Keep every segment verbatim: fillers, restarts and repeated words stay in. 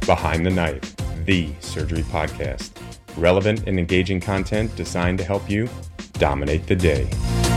Behind the Knife, the surgery podcast. Relevant and engaging content designed to help you dominate the day.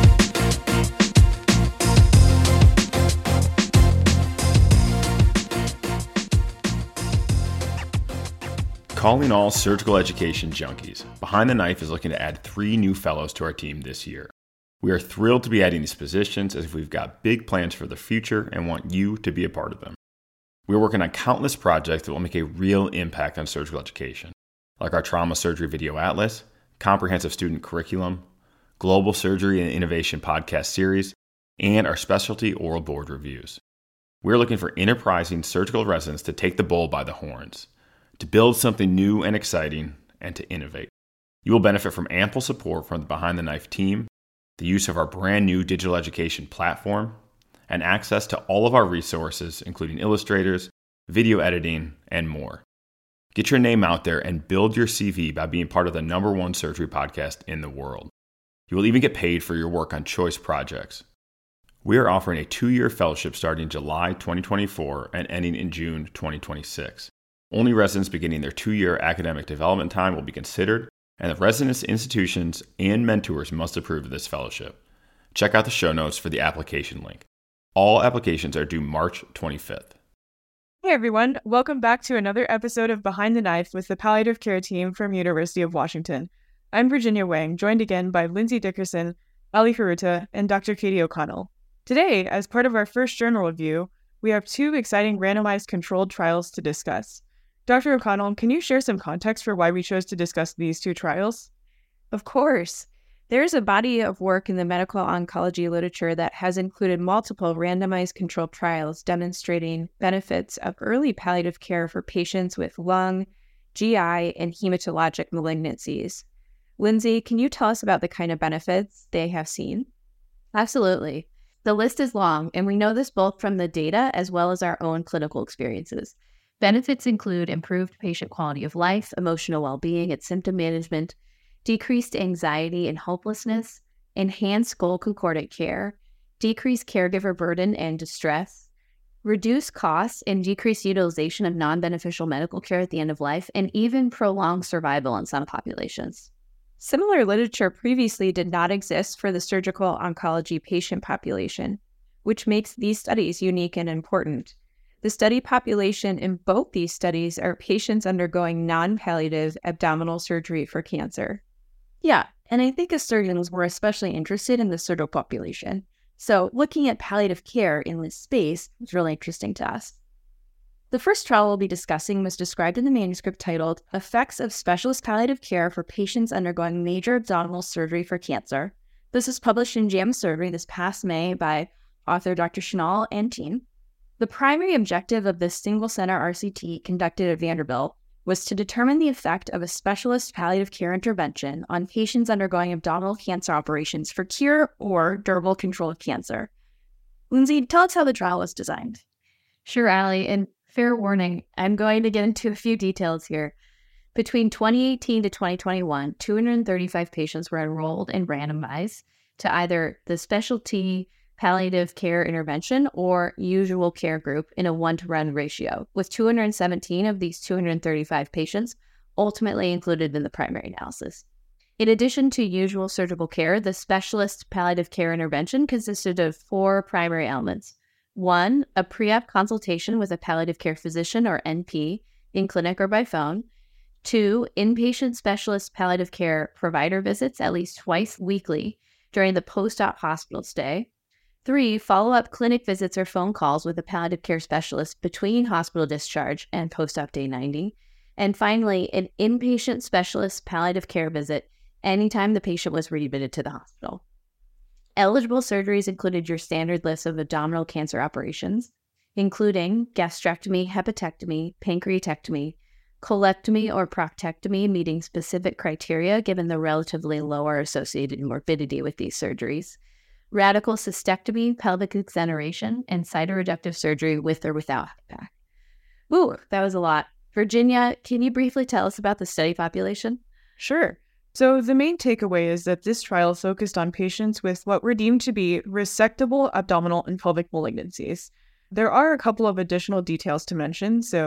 Calling all surgical education junkies, Behind the Knife is looking to add three new fellows to our team this year. We are thrilled to be adding these positions as we've got big plans for the future and want you to be a part of them. We're working on countless projects that will make a real impact on surgical education, like our Trauma Surgery Video Atlas, Comprehensive Student Curriculum, Global Surgery and Innovation Podcast Series, and our Specialty Oral Board Reviews. We're looking for enterprising surgical residents to take the bull by the horns, to build something new and exciting, and to innovate. You will benefit from ample support from the Behind the Knife team, the use of our brand new digital education platform, and access to all of our resources, including illustrators, video editing, and more. Get your name out there and build your C V by being part of the number one surgery podcast in the world. You will even get paid for your work on choice projects. We are offering a two-year fellowship starting July twenty twenty-four and ending in June twenty twenty-six. Only residents beginning their two-year academic development time will be considered, and the residents, institutions, and mentors must approve of this fellowship. Check out the show notes for the application link. All applications are due March twenty-fifth. Hey everyone, welcome back to another episode of Behind the Knife with the Palliative Care team from University of Washington. I'm Virginia Wang, joined again by Lindsay Dickerson, Ali Haruta, and Doctor Katie O'Connell. Today, as part of our first journal review, we have two exciting randomized controlled trials to discuss. Doctor O'Connell, can you share some context for why we chose to discuss these two trials? Of course. There is a body of work in the medical oncology literature that has included multiple randomized controlled trials demonstrating benefits of early palliative care for patients with lung, G I, and hematologic malignancies. Lindsay, can you tell us about the kind of benefits they have seen? Absolutely. The list is long, and we know this both from the data as well as our own clinical experiences. Benefits include improved patient quality of life, emotional well-being and symptom management, decreased anxiety and hopelessness, enhanced goal concordant care, decreased caregiver burden and distress, reduced costs and decreased utilization of non-beneficial medical care at the end of life, and even prolonged survival in some populations. Similar literature previously did not exist for the surgical oncology patient population, which makes these studies unique and important. The study population in both these studies are patients undergoing non-palliative abdominal surgery for cancer. Yeah, and I think as surgeons, we're especially interested in the surgical population. So looking at palliative care in this space is really interesting to us. The first trial we'll be discussing was described in the manuscript titled Effects of Specialist Palliative Care for Patients Undergoing Major Abdominal Surgery for Cancer. This was published in JAMA Surgery this past May by author Doctor Schnall and team. The primary objective of this single-center R C T conducted at Vanderbilt was to determine the effect of a specialist palliative care intervention on patients undergoing abdominal cancer operations for cure or durable control of cancer. Lindsay, tell us how the trial was designed. Sure, Ali, and fair warning, I'm going to get into a few details here. Between twenty eighteen to twenty twenty-one, two hundred thirty-five patients were enrolled and randomized to either the specialty palliative care intervention or usual care group in a one-to-one ratio, with two hundred seventeen of these two hundred thirty-five patients ultimately included in the primary analysis. In addition to usual surgical care, the specialist palliative care intervention consisted of four primary elements. One, a pre-op consultation with a palliative care physician or N P in clinic or by phone. Two, inpatient specialist palliative care provider visits at least twice weekly during the post-op hospital stay. Three, follow-up clinic visits or phone calls with a palliative care specialist between hospital discharge and post-op day ninety. And finally, an inpatient specialist palliative care visit anytime the patient was readmitted to the hospital. Eligible surgeries included your standard list of abdominal cancer operations, including gastrectomy, hepatectomy, pancreatectomy, colectomy or proctectomy, meeting specific criteria given the relatively lower associated morbidity with these surgeries, radical cystectomy, pelvic exoneration, and cytoreductive surgery with or without HIPAC. Ooh, that was a lot. Virginia, can you briefly tell us about the study population? Sure. So the main takeaway is that this trial focused on patients with what were deemed to be resectable abdominal and pelvic malignancies. There are a couple of additional details to mention. So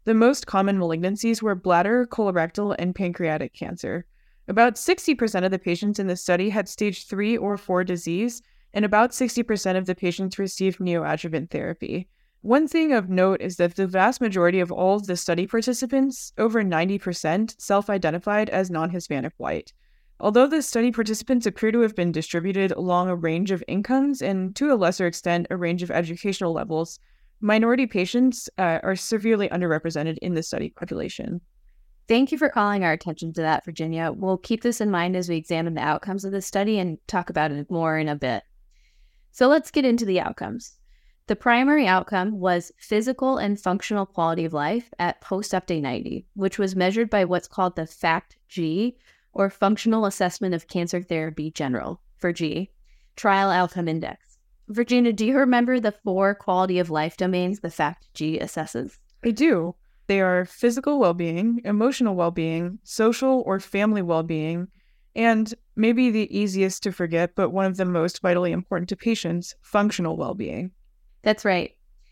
The most common malignancies were bladder, colorectal, and pancreatic cancer. About sixty percent of the patients in the study had stage three or four disease, and about sixty percent of the patients received neoadjuvant therapy. One thing of note is that the vast majority of all of the study participants, over ninety percent, self-identified as non-Hispanic white. Although the study participants appear to have been distributed along a range of incomes and, to a lesser extent, a range of educational levels, minority patients uh, are severely underrepresented in the study population. Thank you for calling our attention to that, Virginia. We'll keep this in mind as we examine the outcomes of the study and talk about it more in a bit. So let's get into the outcomes. The primary outcome was physical and functional quality of life at post-op day ninety, which was measured by what's called the FACT-G, or Functional Assessment of Cancer Therapy General, for G, Trial Outcome Index. Virginia, do you remember the four quality of life domains the FACT-G assesses? I do. They are physical well-being, emotional well-being, social or family well-being, and maybe the easiest to forget, but one of the most vitally important to patients, functional well-being. That's right.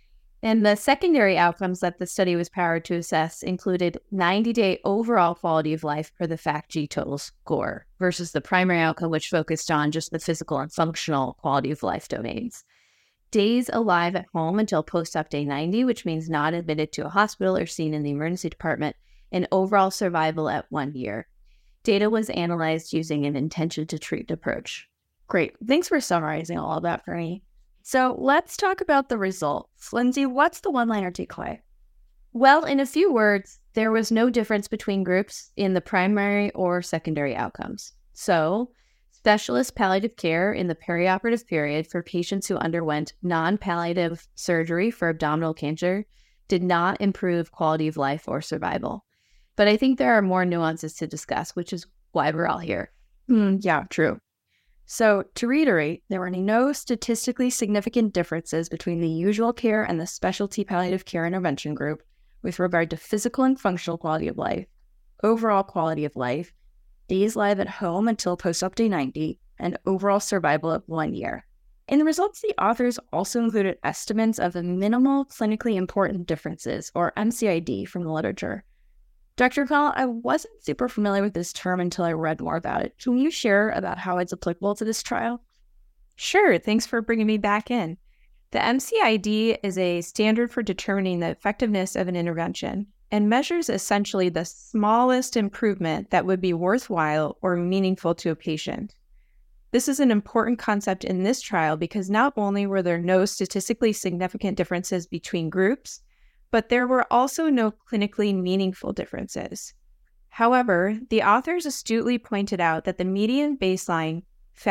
And the secondary outcomes that the study was powered to assess included ninety-day overall quality of life per the FACT-G total score versus the primary outcome, which focused on just the physical and functional quality of life domains. Days alive at home until post-op day ninety, which means not admitted to a hospital or seen in the emergency department, and overall survival at one year. Data was analyzed using an intention-to-treat approach. Great. Thanks for summarizing all of that for me. So let's talk about the results. Lindsay, what's the one-liner takeaway? Well, in a few words, there was no difference between groups in the primary or secondary outcomes. So, specialist palliative care in the perioperative period for patients who underwent non-palliative surgery for abdominal cancer did not improve quality of life or survival. But I think there are more nuances to discuss, which is why we're all here. Mm, yeah, true. So, to reiterate, there were no statistically significant differences between the usual care and the specialty palliative care intervention group with regard to physical and functional quality of life, overall quality of life, days live at home until post-op day ninety, and overall survival at one year. In the results, the authors also included estimates of the minimal clinically important differences, or M C I D, from the literature. Doctor Call, I wasn't super familiar with this term until I read more about it. Can you share about how it's applicable to this trial? Sure. Thanks for bringing me back in. The M C I D is a standard for determining the effectiveness of an intervention and measures essentially the smallest improvement that would be worthwhile or meaningful to a patient. This is an important concept in this trial because not only were there no statistically significant differences between groups, but there were also no clinically meaningful differences. However, the authors astutely pointed out that the median baseline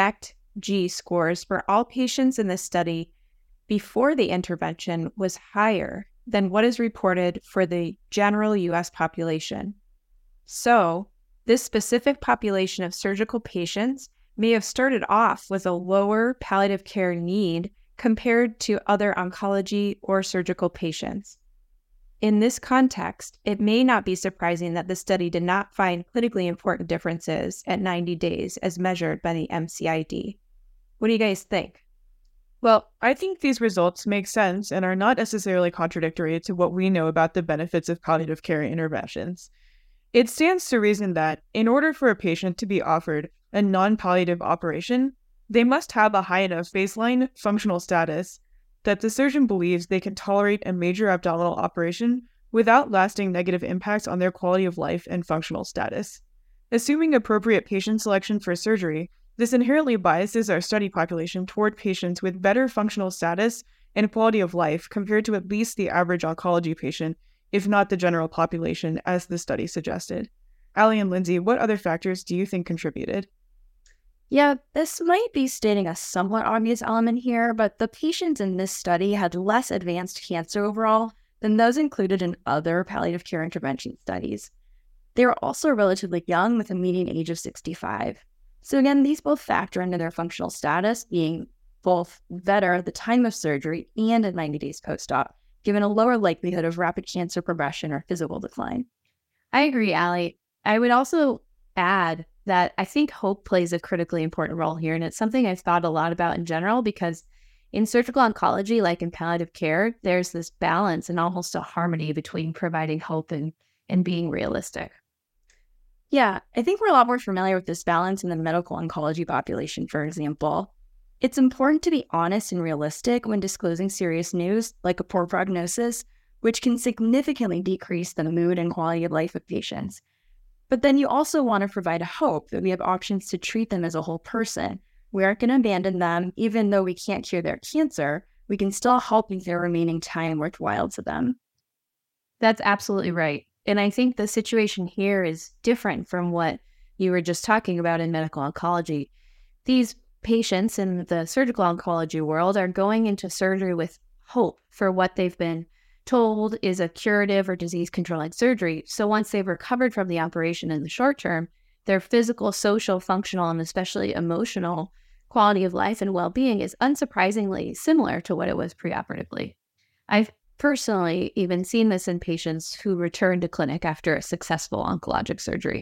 FACT-G scores for all patients in this study before the intervention was higher than what is reported for the general U S population. So, this specific population of surgical patients may have started off with a lower palliative care need compared to other oncology or surgical patients. In this context, it may not be surprising that the study did not find clinically important differences at ninety days as measured by the M C I D. What do you guys think? Well, I think these results make sense and are not necessarily contradictory to what we know about the benefits of palliative care interventions. It stands to reason that, in order for a patient to be offered a non-palliative operation, they must have a high enough baseline functional status that the surgeon believes they can tolerate a major abdominal operation without lasting negative impacts on their quality of life and functional status. Assuming appropriate patient selection for surgery, this inherently biases our study population toward patients with better functional status and quality of life compared to at least the average oncology patient, if not the general population, as the study suggested. Allie and Lindsay, what other factors do you think contributed? Yeah, this might be stating a somewhat obvious element here, but the patients in this study had less advanced cancer overall than those included in other palliative care intervention studies. They were also relatively young with a median age of sixty-five. So again, these both factor into their functional status being both better at the time of surgery and at ninety days post-op, given a lower likelihood of rapid cancer progression or physical decline. I agree, Allie. I would also add that I think hope plays a critically important role here, and it's something I've thought a lot about in general because In surgical oncology, like in palliative care, there's this balance and almost a harmony between providing hope and, and being realistic. Yeah, I think we're a lot more familiar with this balance in the medical oncology population, for example. It's important to be honest and realistic when disclosing serious news, like a poor prognosis, which can significantly decrease the mood and quality of life of patients. But then you also want to provide hope that we have options to treat them as a whole person. We aren't going to abandon them, even though we can't cure their cancer. We can still help make their remaining time worthwhile to them. That's absolutely right. And I think the situation here is different from what you were just talking about in medical oncology. These patients in the surgical oncology world are going into surgery with hope for what they've been told is a curative or disease-controlling surgery. So once they've recovered from the operation in the short term, their physical, social, functional, and especially emotional quality of life and well-being is unsurprisingly similar to what it was preoperatively. I've personally even seen this in patients who return to clinic after a successful oncologic surgery.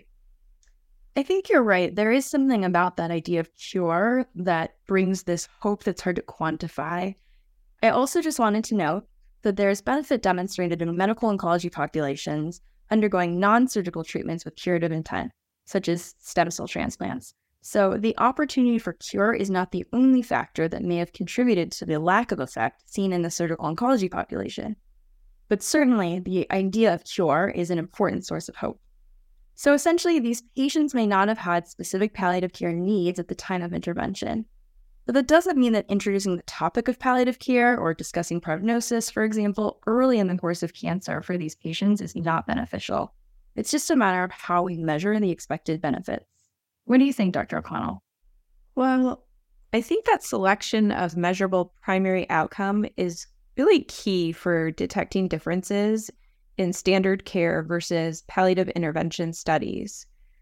I think you're right. There is something about that idea of cure that brings this hope that's hard to quantify. I also just wanted to note that there's benefit demonstrated in medical oncology populations undergoing non-surgical treatments with curative intent, such as stem cell transplants. So the opportunity for cure is not the only factor that may have contributed to the lack of effect seen in the surgical oncology population. But certainly, the idea of cure is an important source of hope. So essentially, these patients may not have had specific palliative care needs at the time of intervention. But that doesn't mean that introducing the topic of palliative care or discussing prognosis, for example, early in the course of cancer for these patients is not beneficial. It's just a matter of how we measure the expected benefits. What do you think, Doctor O'Connell? Well, I think that selection of measurable primary outcome is really key for detecting differences in standard care versus palliative intervention studies.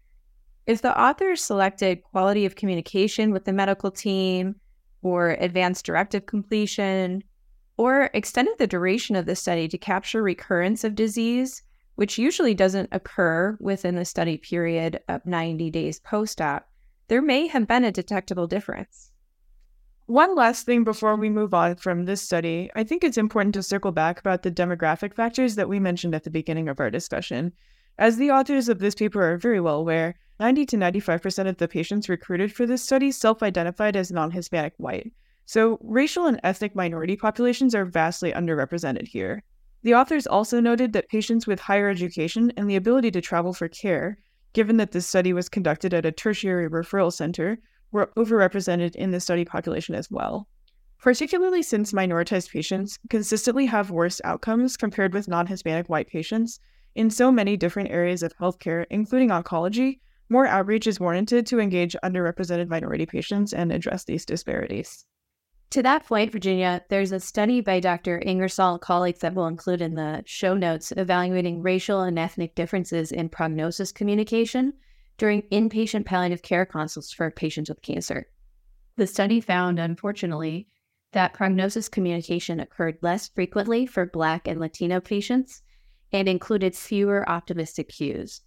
If the authors selected quality of communication with the medical team, or advanced directive completion, or extended the duration of the study to capture recurrence of disease, which usually doesn't occur within the study period of ninety days post-op, there may have been a detectable difference. One last thing before we move on from this study, I think it's important to circle back about the demographic factors that we mentioned at the beginning of our discussion. As the authors of this paper are very well aware, ninety to ninety-five percent of the patients recruited for this study self-identified as non-Hispanic white. So racial and ethnic minority populations are vastly underrepresented here. The authors also noted that patients with higher education and the ability to travel for care, given that this study was conducted at a tertiary referral center, were overrepresented in the study population as well. Particularly since minoritized patients consistently have worse outcomes compared with non-Hispanic white patients, in so many different areas of healthcare, including oncology, more outreach is warranted to engage underrepresented minority patients and address these disparities. To that point, Virginia, there's a study by Doctor Ingersoll and colleagues that we'll include in the show notes evaluating racial and ethnic differences in prognosis communication during inpatient palliative care consults for patients with cancer. The study found, unfortunately, that prognosis communication occurred less frequently for Black and Latino patients and included fewer optimistic cues.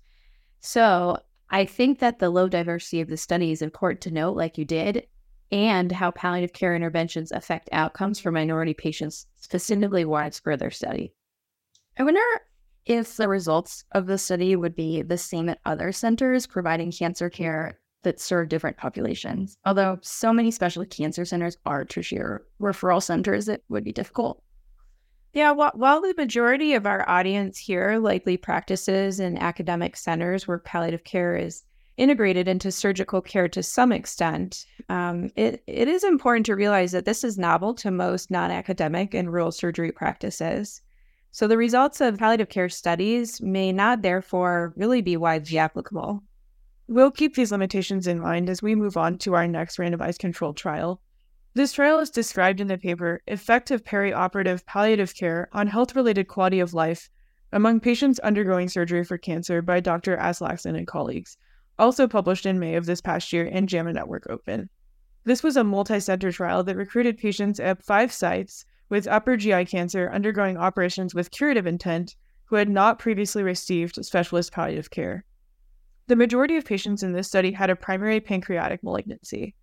So I think that the low diversity of the study is important to note, like you did, and how palliative care interventions affect outcomes for minority patients specifically warrants further study. I wonder if the results of the study would be the same at other centers providing cancer care that serve different populations. Although so many specialty cancer centers are tertiary referral centers, it would be difficult. Yeah, while, while the majority of our audience here likely practices in academic centers where palliative care is integrated into surgical care to some extent, um, it, it is important to realize that this is novel to most non-academic and rural surgery practices. So the results of palliative care studies may not therefore really be widely applicable. We'll keep these limitations in mind as we move on to our next randomized controlled trial. This trial is described in the paper Effective Perioperative Palliative Care on Health-Related Quality of Life Among Patients Undergoing Surgery for Cancer by Doctor Aslaksen and colleagues, also published in May of this past year in JAMA Network Open. This was a multi-center trial that recruited patients at five sites with upper G I cancer undergoing operations with curative intent who had not previously received specialist palliative care. The majority of patients in this study had a primary pancreatic malignancy.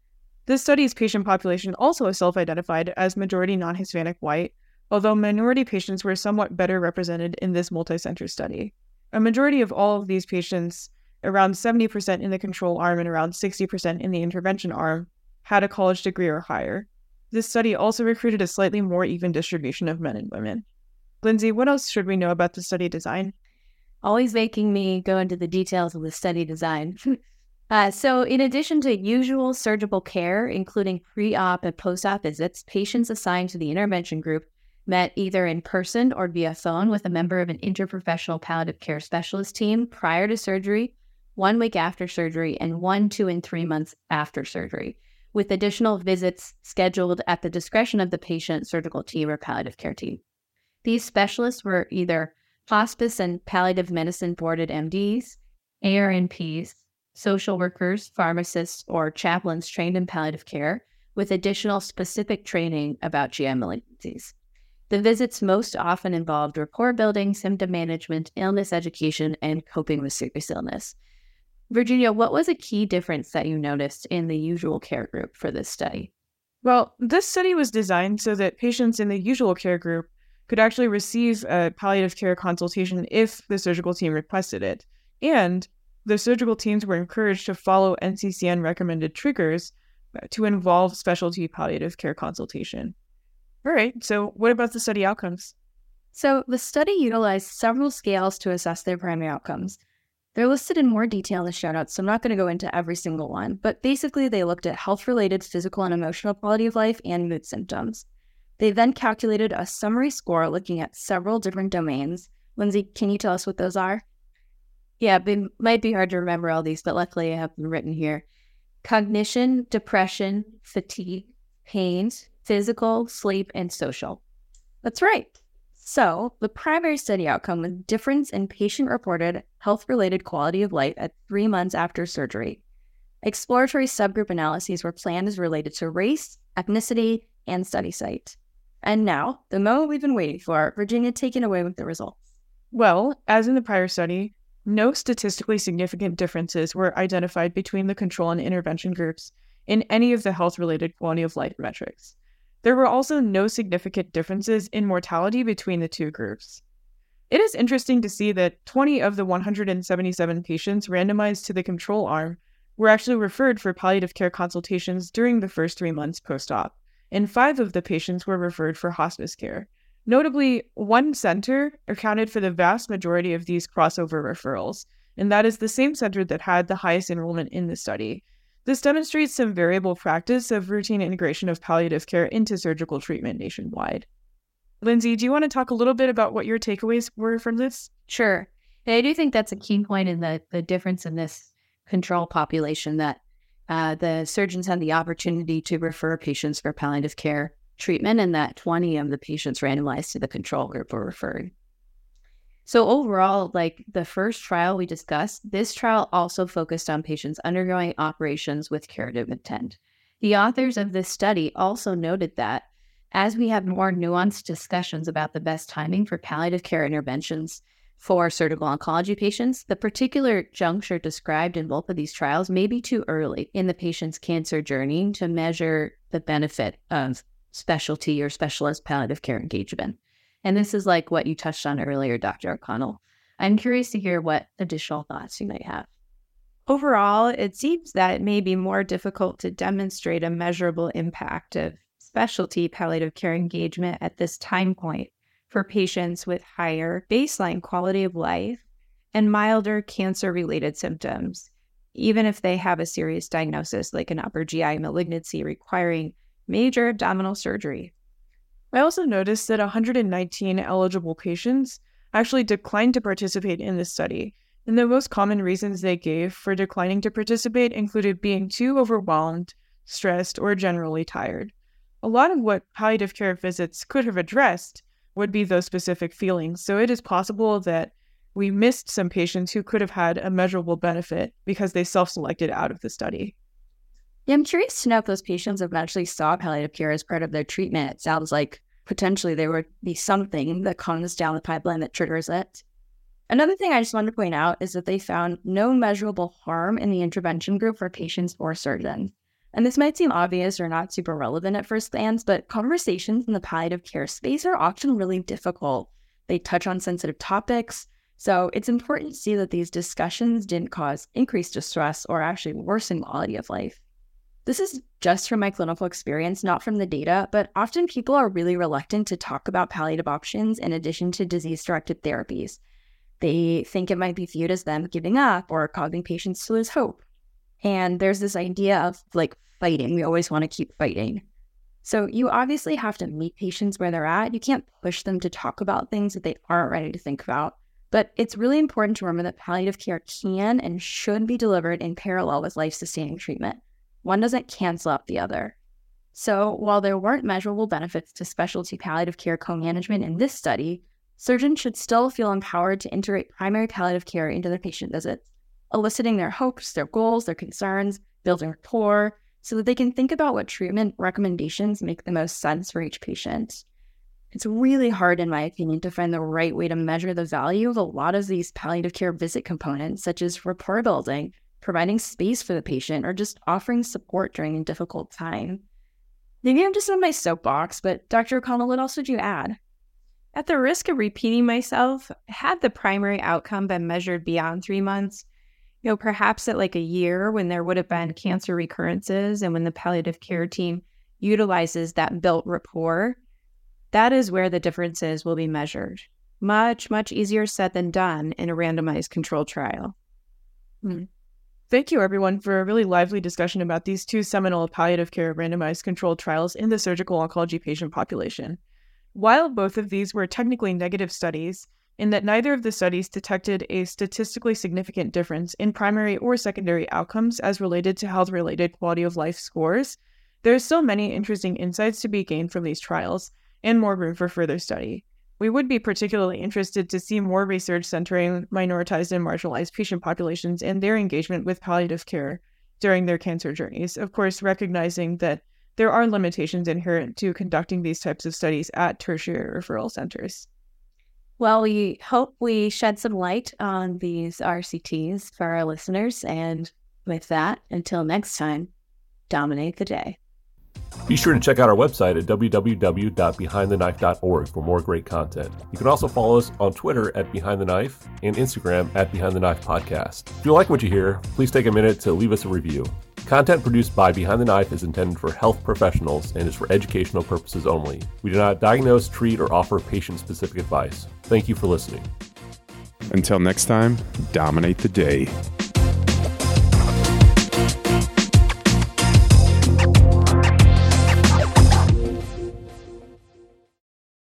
This study's patient population also self-identified as majority non-Hispanic white, although minority patients were somewhat better represented in this multi-center study. A majority of all of these patients, around seventy percent in the control arm and around sixty percent in the intervention arm, had a college degree or higher. This study also recruited a slightly more even distribution of men and women. Lindsay, what else should we know about the study design? Always making me go into the details of the study design. uh, so in addition to usual surgical care, including pre-op and post-op visits, patients assigned to the intervention group met either in person or via phone with a member of an interprofessional palliative care specialist team prior to surgery, one week after surgery, and one, two, and three months after surgery, with additional visits scheduled at the discretion of the patient, surgical team, or palliative care team. These specialists were either hospice and palliative medicine boarded M Ds, A R N Ps, social workers, pharmacists, or chaplains trained in palliative care, with additional specific training about G I malignancies. The visits most often involved rapport building, symptom management, illness education, and coping with serious illness. Virginia, what was a key difference that you noticed in the usual care group for this study? Well, this study was designed so that patients in the usual care group could actually receive a palliative care consultation if the surgical team requested it. And the surgical teams were encouraged to follow N C C N recommended triggers to involve specialty palliative care consultation. All right, so what about the study outcomes? So the study utilized several scales to assess their primary outcomes. They're listed in more detail in the show notes, so I'm not going to go into every single one, but basically they looked at health-related physical and emotional quality of life and mood symptoms. They then calculated a summary score looking at several different domains. Lindsay, can you tell us what those are? Yeah, it might be hard to remember all these, but luckily I have them written here. Cognition, depression, fatigue, pain, physical, sleep, and social. That's right. So the primary study outcome was difference in patient-reported health-related quality of life at three months after surgery. Exploratory subgroup analyses were planned as related to race, ethnicity, and study site. And now, the moment we've been waiting for, Virginia, take it away with the results. Well, as in the prior study, no statistically significant differences were identified between the control and intervention groups in any of the health-related quality of life metrics. There were also no significant differences in mortality between the two groups. It is interesting to see that twenty of the one hundred seventy-seven patients randomized to the control arm were actually referred for palliative care consultations during the first three months post-op, and five of the patients were referred for hospice care. Notably, one center accounted for the vast majority of these crossover referrals, and that is the same center that had the highest enrollment in the study. This demonstrates some variable practice of routine integration of palliative care into surgical treatment nationwide. Lindsay, do you want to talk a little bit about what your takeaways were from this? Sure. And I do think that's a key point in the, the difference in this control population, that uh, the surgeons had the opportunity to refer patients for palliative care treatment, and that twenty of the patients randomized to the control group were referred. So overall, like the first trial we discussed, this trial also focused on patients undergoing operations with curative intent. The authors of this study also noted that as we have more nuanced discussions about the best timing for palliative care interventions for surgical oncology patients, the particular juncture described in both of these trials may be too early in the patient's cancer journey to measure the benefit of specialty or specialist palliative care engagement. And this is like what you touched on earlier, Doctor O'Connell. I'm curious to hear what additional thoughts you might have. Overall, it seems that it may be more difficult to demonstrate a measurable impact of specialty palliative care engagement at this time point for patients with higher baseline quality of life and milder cancer-related symptoms, even if they have a serious diagnosis like an upper G I malignancy requiring major abdominal surgery. I also noticed that one hundred nineteen eligible patients actually declined to participate in this study, and the most common reasons they gave for declining to participate included being too overwhelmed, stressed, or generally tired. A lot of what palliative care visits could have addressed would be those specific feelings, so it is possible that we missed some patients who could have had a measurable benefit because they self-selected out of the study. Yeah, I'm curious to know if those patients have actually saw palliative care as part of their treatment. It sounds like potentially there would be something that comes down the pipeline that triggers it. Another thing I just wanted to point out is that they found no measurable harm in the intervention group for patients or surgeons. And this might seem obvious or not super relevant at first glance, but conversations in the palliative care space are often really difficult. They touch on sensitive topics, so it's important to see that these discussions didn't cause increased distress or actually worsen quality of life. This is just from my clinical experience, not from the data, but often people are really reluctant to talk about palliative options in addition to disease-directed therapies. They think it might be viewed as them giving up or causing patients to lose hope. And there's this idea of like fighting. We always want to keep fighting. So you obviously have to meet patients where they're at. You can't push them to talk about things that they aren't ready to think about. But it's really important to remember that palliative care can and should be delivered in parallel with life-sustaining treatment. One doesn't cancel out the other. So while there weren't measurable benefits to specialty palliative care co-management in this study, surgeons should still feel empowered to integrate primary palliative care into their patient visits, eliciting their hopes, their goals, their concerns, building rapport, so that they can think about what treatment recommendations make the most sense for each patient. It's really hard, in my opinion, to find the right way to measure the value of a lot of these palliative care visit components, such as rapport building, providing space for the patient, or just offering support during a difficult time. Maybe I'm just on my soapbox, but Doctor O'Connell, what else would you add? At the risk of repeating myself, had the primary outcome been measured beyond three months, you know, perhaps at like a year when there would have been cancer recurrences and when the palliative care team utilizes that built rapport, that is where the differences will be measured. Much, much easier said than done in a randomized controlled trial. Hmm. Thank you, everyone, for a really lively discussion about these two seminal palliative care randomized controlled trials in the surgical oncology patient population. While both of these were technically negative studies, in that neither of the studies detected a statistically significant difference in primary or secondary outcomes as related to health-related quality of life scores, there are still many interesting insights to be gained from these trials and more room for further study. We would be particularly interested to see more research centering minoritized and marginalized patient populations and their engagement with palliative care during their cancer journeys, of course recognizing that there are limitations inherent to conducting these types of studies at tertiary referral centers. Well, we hope we shed some light on these R C Ts for our listeners, and with that, until next time, dominate the day. Be sure to check out our website at w w w dot behind the knife dot org for more great content. You can also follow us on Twitter at Behind the Knife and Instagram at Behind the Knife Podcast. If you like what you hear, please take a minute to leave us a review. Content produced by Behind the Knife is intended for health professionals and is for educational purposes only. We do not diagnose, treat, or offer patient-specific advice. Thank you for listening. Until next time, dominate the day.